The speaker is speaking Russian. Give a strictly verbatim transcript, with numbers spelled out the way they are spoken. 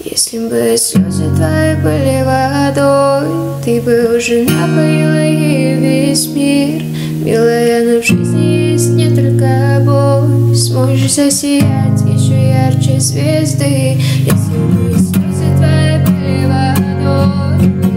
Если бы слезы твои были водой, ты бы уже напоила ей весь мир. Милая, но в жизни есть не только боль. Сможешь засиять еще ярче звезды. Если бы слезы твои были водой.